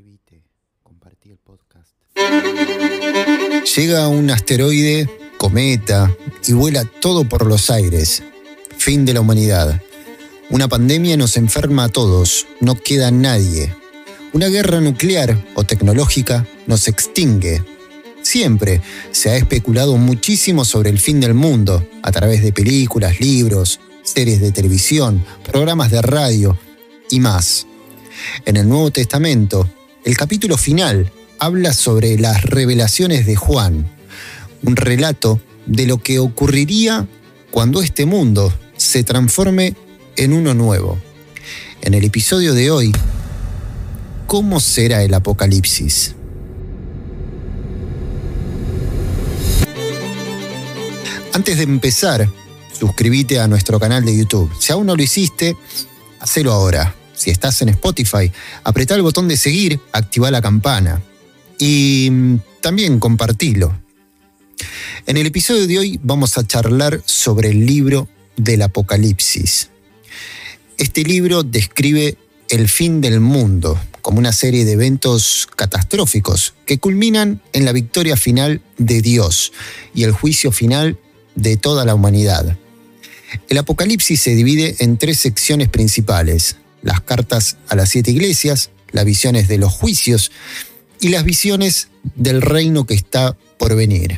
suscribite, compartí el podcast. Llega un asteroide, cometa, y vuela todo por los aires. Fin de la humanidad. Una pandemia nos enferma a todos, no queda nadie. Una guerra nuclear o tecnológica nos extingue. Siempre se ha especulado muchísimo sobre el fin del mundo, a través de películas, libros, series de televisión, programas de radio y más. En el Nuevo Testamento, el capítulo final habla sobre las revelaciones de Juan, un relato de lo que ocurriría cuando este mundo se transforme en uno nuevo. En el episodio de hoy, ¿cómo será el apocalipsis? Antes de empezar, suscríbete a nuestro canal de YouTube. Si aún no lo hiciste, hacelo ahora. Si estás en Spotify, apretá el botón de seguir, activá la campana y también compartilo. En el episodio de hoy vamos a charlar sobre el libro del Apocalipsis. Este libro describe el fin del mundo como una serie de eventos catastróficos que culminan en la victoria final de Dios y el juicio final de toda la humanidad. El Apocalipsis se divide en 3 secciones principales: las cartas a las 7 iglesias, las visiones de los juicios y las visiones del reino que está por venir.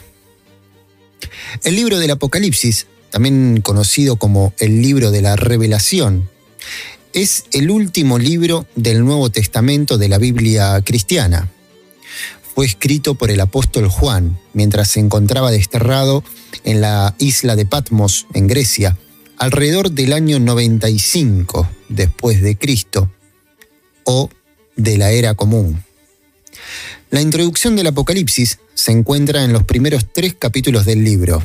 El libro del Apocalipsis, también conocido como el libro de la Revelación, es el último libro del Nuevo Testamento de la Biblia cristiana. Fue escrito por el apóstol Juan mientras se encontraba desterrado en la isla de Patmos, en Grecia, alrededor del año 95 después de Cristo, o de la era común. La introducción del Apocalipsis se encuentra en los primeros 3 capítulos del libro.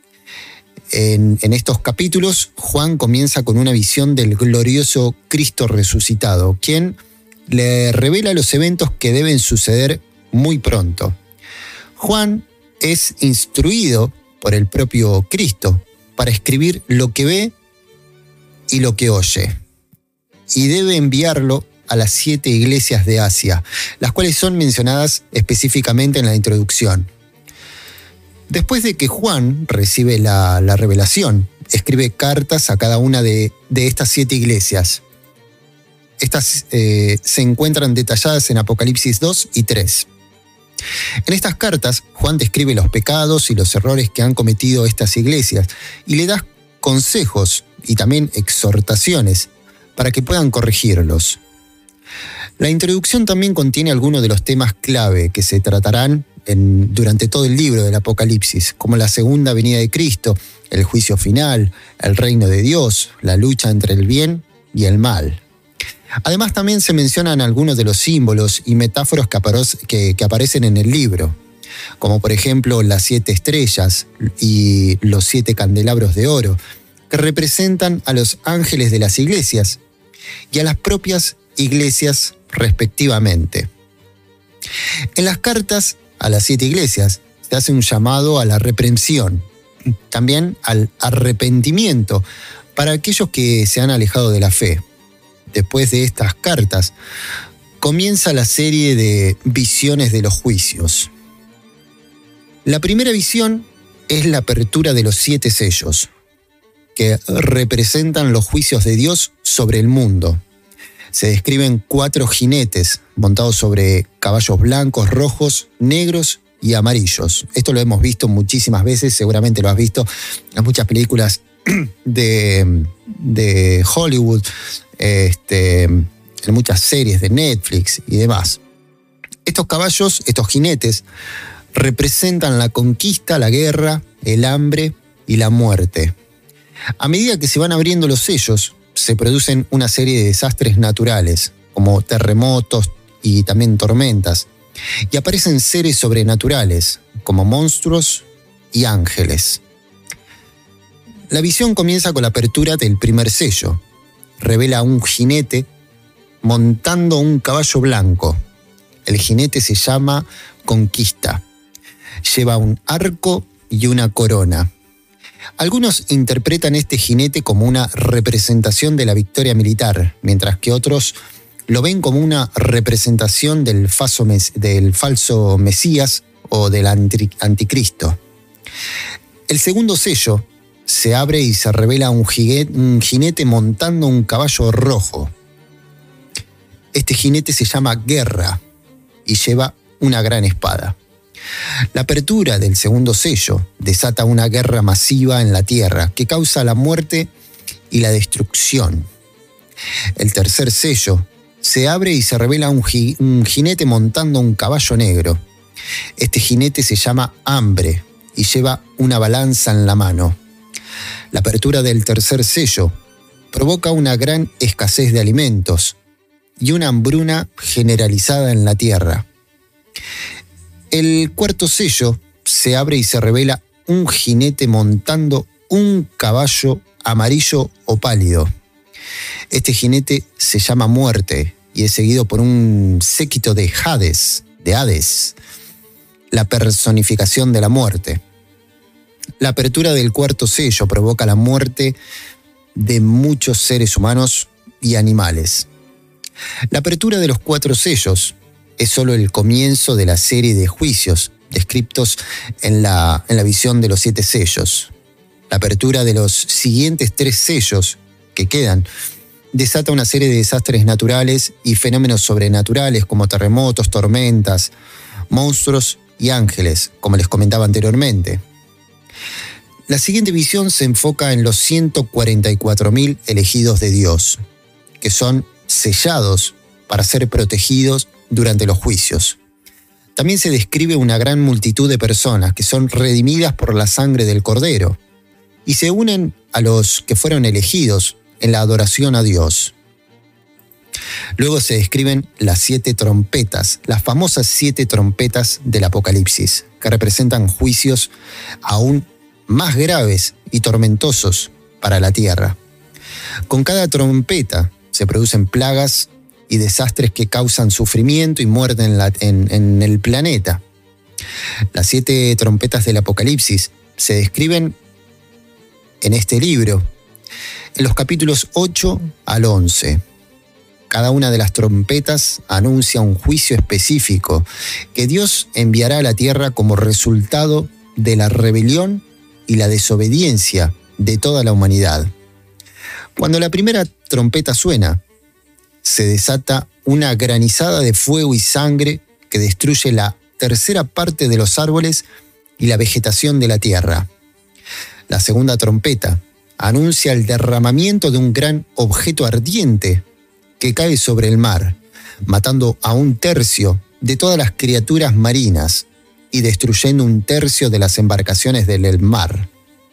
En estos capítulos, Juan comienza con una visión del glorioso Cristo resucitado, quien le revela los eventos que deben suceder muy pronto. Juan es instruido por el propio Cristo para escribir lo que ve y lo que oye, y debe enviarlo a las 7 iglesias de Asia, las cuales son mencionadas específicamente en la introducción. Después de que Juan recibe la revelación, escribe cartas a cada una de estas 7 iglesias. Estas se encuentran detalladas en Apocalipsis 2 y 3. En estas cartas, Juan describe los pecados y los errores que han cometido estas iglesias y le da consejos y también exhortaciones para que puedan corregirlos. La introducción también contiene algunos de los temas clave que se tratarán durante todo el libro del Apocalipsis, como la segunda venida de Cristo, el juicio final, el reino de Dios, la lucha entre el bien y el mal. Además, también se mencionan algunos de los símbolos y metáforas que aparecen en el libro, como por ejemplo las 7 estrellas y los 7 candelabros de oro, que representan a los ángeles de las iglesias y a las propias iglesias respectivamente. En las cartas a las 7 iglesias se hace un llamado a la reprensión, también al arrepentimiento para aquellos que se han alejado de la fe. Después de estas cartas, comienza la serie de visiones de los juicios. La primera visión es la apertura de los 7 sellos, que representan los juicios de Dios sobre el mundo. Se describen 4 jinetes montados sobre caballos blancos, rojos, negros y amarillos. Esto lo hemos visto muchísimas veces, seguramente lo has visto en muchas películas de Hollywood, en muchas series de Netflix y demás. Estos caballos, estos jinetes, representan la conquista, la guerra, el hambre y la muerte. A medida que se van abriendo los sellos, se producen una serie de desastres naturales, como terremotos y también tormentas, y aparecen seres sobrenaturales, como monstruos y ángeles. La visión comienza con la apertura del primer sello. Revela a un jinete montando un caballo blanco. El jinete se llama Conquista. Lleva un arco y una corona. Algunos interpretan este jinete como una representación de la victoria militar, mientras que otros lo ven como una representación del falso Mesías o del anticristo. El segundo sello se abre y se revela un jinete montando un caballo rojo. Este jinete se llama Guerra y lleva una gran espada. La apertura del segundo sello desata una guerra masiva en la tierra que causa la muerte y la destrucción. El tercer sello se abre y se revela un jinete montando un caballo negro. Este jinete se llama Hambre y lleva una balanza en la mano. La apertura del tercer sello provoca una gran escasez de alimentos y una hambruna generalizada en la tierra. El cuarto sello se abre y se revela un jinete montando un caballo amarillo o pálido. Este jinete se llama Muerte y es seguido por un séquito de Hades, la personificación de la muerte. La apertura del cuarto sello provoca la muerte de muchos seres humanos y animales. La apertura de los 4 sellos es solo el comienzo de la serie de juicios descritos en la visión de los 7 sellos. La apertura de los siguientes 3 sellos que quedan desata una serie de desastres naturales y fenómenos sobrenaturales como terremotos, tormentas, monstruos y ángeles, como les comentaba anteriormente. La siguiente visión se enfoca en los 144.000 elegidos de Dios, que son sellados para ser protegidos durante los juicios. También se describe una gran multitud de personas que son redimidas por la sangre del Cordero y se unen a los que fueron elegidos en la adoración a Dios. Luego se describen las 7 trompetas, las famosas 7 trompetas del Apocalipsis, que representan juicios aún más graves y tormentosos para la tierra. Con cada trompeta se producen plagas y desastres que causan sufrimiento y muerte en el planeta. Las 7 trompetas del Apocalipsis se describen en este libro, en los capítulos 8 al 11. Cada una de las trompetas anuncia un juicio específico que Dios enviará a la tierra como resultado de la rebelión y la desobediencia de toda la humanidad. Cuando la primera trompeta suena, se desata una granizada de fuego y sangre que destruye la tercera parte de los árboles y la vegetación de la tierra. La segunda trompeta anuncia el derramamiento de un gran objeto ardiente que cae sobre el mar, matando a 1/3 de todas las criaturas marinas y destruyendo 1/3 de las embarcaciones del mar.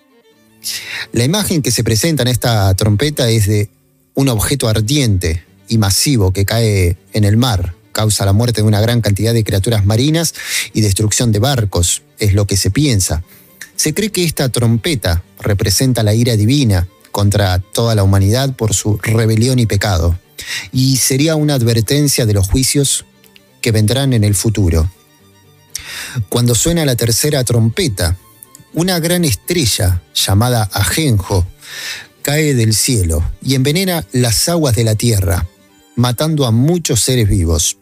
La imagen que se presenta en esta trompeta es de un objeto ardiente y masivo que cae en el mar, causa la muerte de una gran cantidad de criaturas marinas y destrucción de barcos, es lo que se piensa. Se cree que esta trompeta representa la ira divina contra toda la humanidad por su rebelión y pecado, y sería una advertencia de los juicios que vendrán en el futuro. Cuando suena la tercera trompeta, una gran estrella llamada Ajenjo cae del cielo y envenena las aguas de la tierra, matando a muchos seres vivos.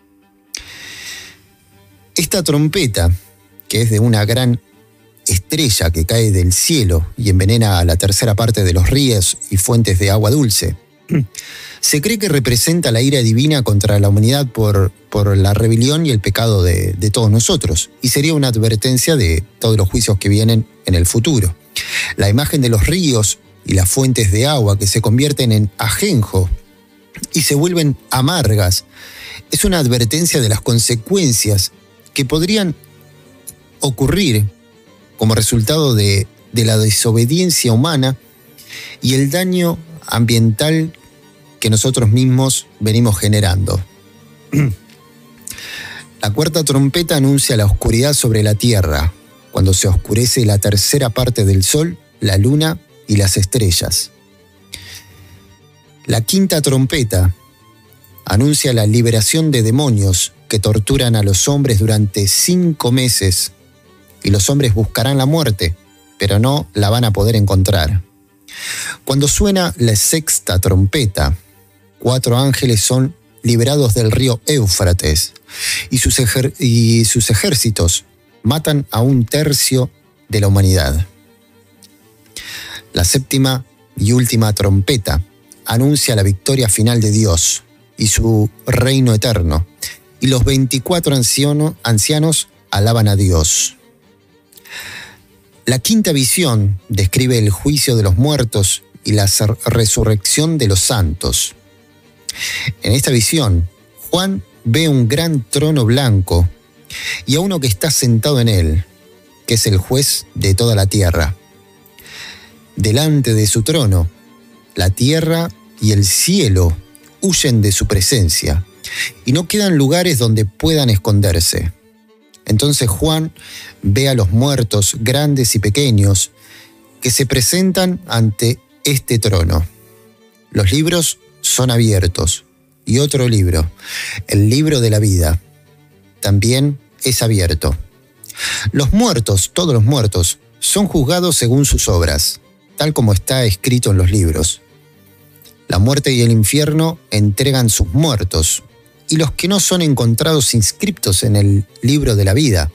Esta trompeta, que es de una gran estrella que cae del cielo y envenena a la tercera parte de los ríos y fuentes de agua dulce, se cree que representa la ira divina contra la humanidad por la rebelión y el pecado de todos nosotros, y sería una advertencia de todos los juicios que vienen en el futuro. La imagen de los ríos y las fuentes de agua que se convierten en ajenjo y se vuelven amargas es una advertencia de las consecuencias que podrían ocurrir como resultado de la desobediencia humana y el daño ambiental que nosotros mismos venimos generando. La cuarta trompeta anuncia la oscuridad sobre la tierra, cuando se oscurece la tercera parte del sol, la luna y las estrellas. La quinta trompeta anuncia la liberación de demonios que torturan a los hombres durante 5 meses, y los hombres buscarán la muerte, pero no la van a poder encontrar. Cuando suena la sexta trompeta, 4 ángeles son liberados del río Éufrates, y sus ejércitos matan a 1/3 de la humanidad. La séptima y última trompeta anuncia la victoria final de Dios y su reino eterno, y los 24 ancianos alaban a Dios. La quinta visión describe el juicio de los muertos y la resurrección de los santos. En esta visión, Juan ve un gran trono blanco y a uno que está sentado en él, que es el juez de toda la tierra. Delante de su trono, la tierra y el cielo huyen de su presencia y no quedan lugares donde puedan esconderse. Entonces Juan ve a los muertos, grandes y pequeños, que se presentan ante este trono. Los libros son abiertos, y otro libro, el libro de la vida, también es abierto. Los muertos, todos los muertos, son juzgados según sus obras, tal como está escrito en los libros. La muerte y el infierno entregan sus muertos, y los que no son encontrados inscriptos en el libro de la vida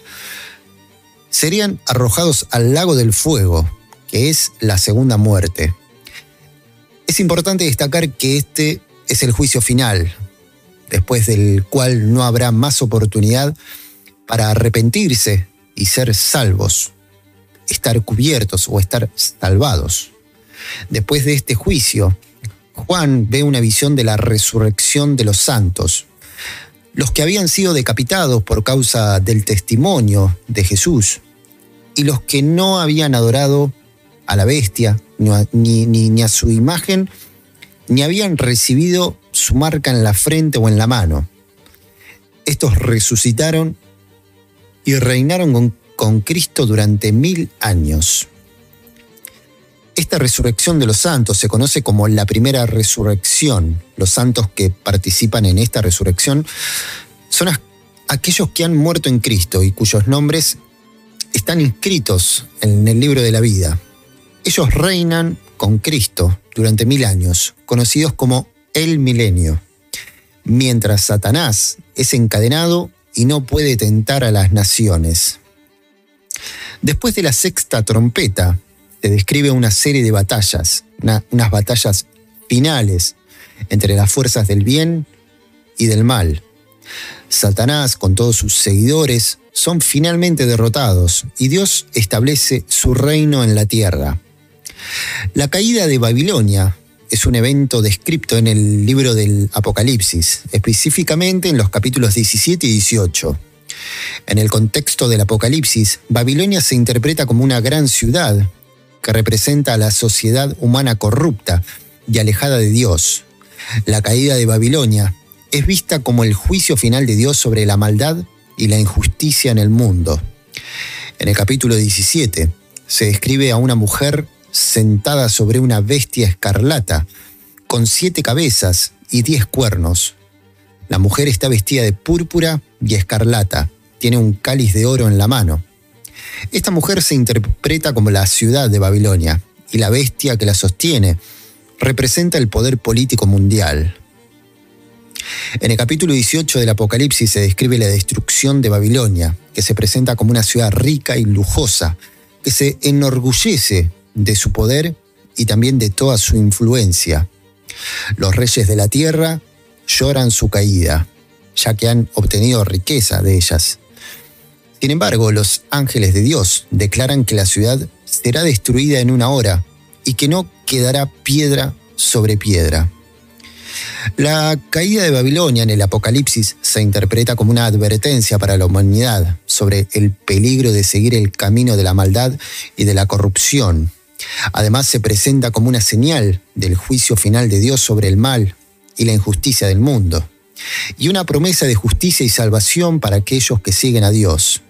serían arrojados al lago del fuego, que es la segunda muerte. Es importante destacar que este es el juicio final, después del cual no habrá más oportunidad para arrepentirse y ser salvos, estar cubiertos o estar salvados. Después de este juicio, Juan ve una visión de la resurrección de los santos, los que habían sido decapitados por causa del testimonio de Jesús y los que no habían adorado a la bestia ni a su imagen, ni habían recibido su marca en la frente o en la mano. Estos resucitaron y reinaron con Cristo durante 1000 años. Esta resurrección de los santos se conoce como la primera resurrección. Los santos que participan en esta resurrección son aquellos que han muerto en Cristo y cuyos nombres están inscritos en el libro de la vida. Ellos reinan con Cristo durante 1000 años, conocidos como el milenio, mientras Satanás es encadenado y no puede tentar a las naciones. Después de la sexta trompeta, se describe una serie de batallas, unas batallas finales entre las fuerzas del bien y del mal. Satanás, con todos sus seguidores, son finalmente derrotados y Dios establece su reino en la tierra. La caída de Babilonia es un evento descrito en el libro del Apocalipsis, específicamente en los capítulos 17 y 18. En el contexto del Apocalipsis, Babilonia se interpreta como una gran ciudad que representa a la sociedad humana corrupta y alejada de Dios. La caída de Babilonia es vista como el juicio final de Dios sobre la maldad y la injusticia en el mundo. En el capítulo 17 se describe a una mujer sentada sobre una bestia escarlata, con 7 cabezas y 10 cuernos. La mujer está vestida de púrpura y escarlata, tiene un cáliz de oro en la mano. Esta mujer se interpreta como la ciudad de Babilonia, y la bestia que la sostiene representa el poder político mundial. En el capítulo 18 del Apocalipsis se describe la destrucción de Babilonia, que se presenta como una ciudad rica y lujosa, que se enorgullece de su poder y también de toda su influencia. Los reyes de la tierra lloran su caída, ya que han obtenido riqueza de ellas. Sin embargo, los ángeles de Dios declaran que la ciudad será destruida en 1 hora y que no quedará piedra sobre piedra. La caída de Babilonia en el Apocalipsis se interpreta como una advertencia para la humanidad sobre el peligro de seguir el camino de la maldad y de la corrupción. Además, se presenta como una señal del juicio final de Dios sobre el mal y la injusticia del mundo, y una promesa de justicia y salvación para aquellos que siguen a Dios.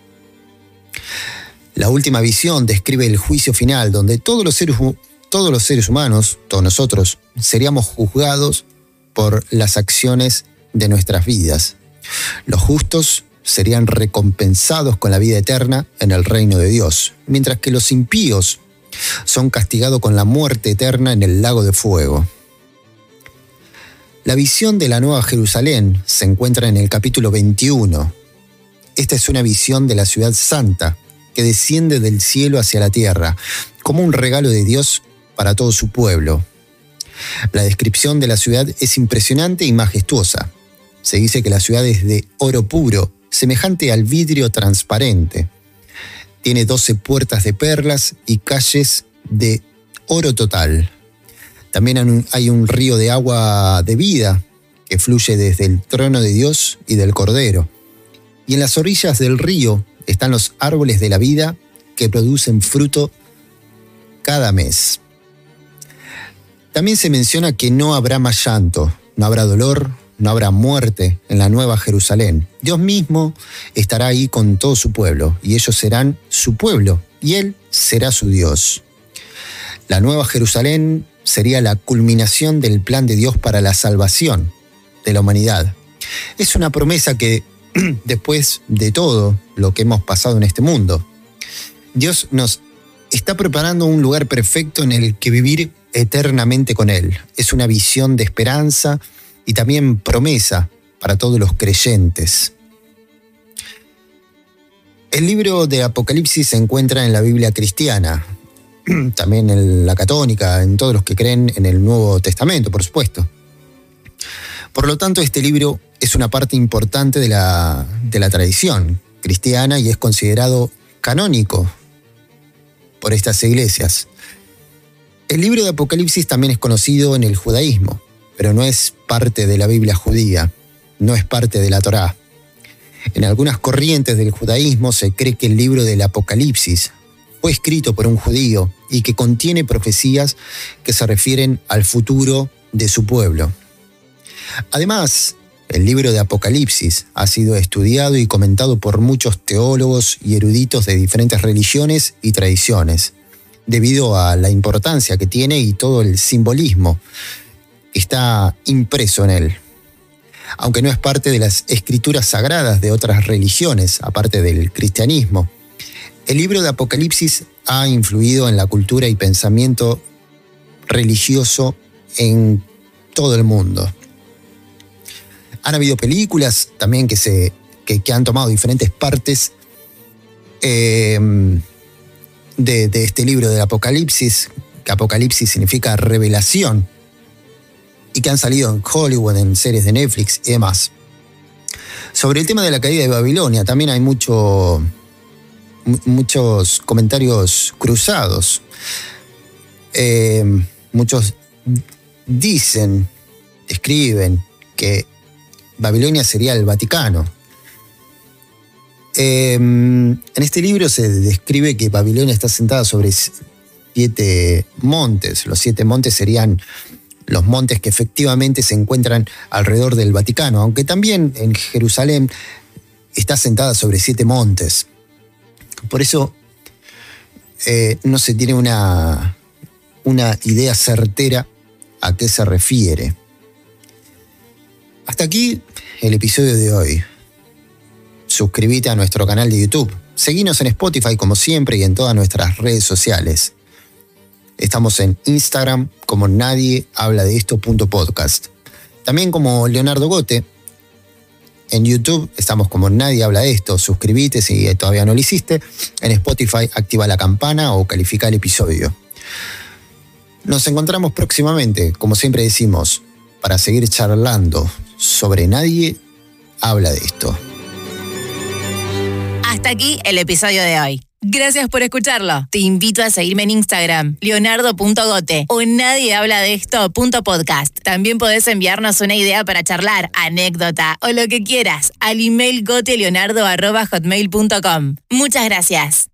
La última visión describe el juicio final, donde todos los seres humanos, todos nosotros, seríamos juzgados por las acciones de nuestras vidas. Los justos serían recompensados con la vida eterna en el reino de Dios, mientras que los impíos son castigados con la muerte eterna en el lago de fuego. La visión de la Nueva Jerusalén se encuentra en el capítulo 21. Esta es una visión de la ciudad santa que desciende del cielo hacia la tierra, como un regalo de Dios para todo su pueblo. La descripción de la ciudad es impresionante y majestuosa. Se dice que la ciudad es de oro puro, semejante al vidrio transparente. Tiene 12 puertas de perlas y calles de oro total. También hay un río de agua de vida que fluye desde el trono de Dios y del Cordero. Y en las orillas del río están los árboles de la vida que producen fruto cada mes. También se menciona que no habrá más llanto, no habrá dolor, no habrá muerte en la Nueva Jerusalén. Dios mismo estará ahí con todo su pueblo, y ellos serán su pueblo, y Él será su Dios. La Nueva Jerusalén sería la culminación del plan de Dios para la salvación de la humanidad. Es una promesa que, después de todo lo que hemos pasado en este mundo, Dios nos está preparando un lugar perfecto en el que vivir eternamente con Él. Es una visión de esperanza y también promesa para todos los creyentes. El libro de Apocalipsis se encuentra en la Biblia cristiana, también en la católica, en todos los que creen en el Nuevo Testamento, por supuesto. Por lo tanto, este libro es una parte importante de la tradición cristiana y es considerado canónico por estas iglesias. El libro de Apocalipsis también es conocido en el judaísmo, pero no es parte de la Biblia judía, no es parte de la Torá. En algunas corrientes del judaísmo se cree que el libro del Apocalipsis fue escrito por un judío y que contiene profecías que se refieren al futuro de su pueblo. Además, el libro de Apocalipsis ha sido estudiado y comentado por muchos teólogos y eruditos de diferentes religiones y tradiciones, debido a la importancia que tiene y todo el simbolismo que está impreso en él. Aunque no es parte de las escrituras sagradas de otras religiones, aparte del cristianismo, el libro de Apocalipsis ha influido en la cultura y pensamiento religioso en todo el mundo. Han habido películas también que han tomado diferentes partes de este libro del Apocalipsis, que Apocalipsis significa revelación, y que han salido en Hollywood, en series de Netflix y demás. Sobre el tema de la caída de Babilonia también hay muchos comentarios cruzados. Muchos describen que Babilonia sería el Vaticano. En este libro se describe que Babilonia está sentada sobre 7 montes. Los 7 montes serían los montes que efectivamente se encuentran alrededor del Vaticano, aunque también en Jerusalén está sentada sobre 7 montes. Por eso no se tiene una idea certera a qué se refiere. Hasta aquí el episodio de hoy. Suscríbete a nuestro canal de YouTube. Seguinos en Spotify como siempre y en todas nuestras redes sociales. Estamos en Instagram como nadiehabladeesto.podcast. También como Leonardo Gote. En YouTube estamos como Nadie Habla de Esto. Suscríbete si todavía no lo hiciste. En Spotify activa la campana o califica el episodio. Nos encontramos próximamente, como siempre decimos, para seguir charlando sobre Nadie Habla de Esto. Hasta aquí el episodio de hoy. Gracias por escucharlo. Te invito a seguirme en Instagram, leonardo.gote o nadiehabladeesto.podcast. También podés enviarnos una idea para charlar, anécdota o lo que quieras al email goteleonardo@hotmail.com. Muchas gracias.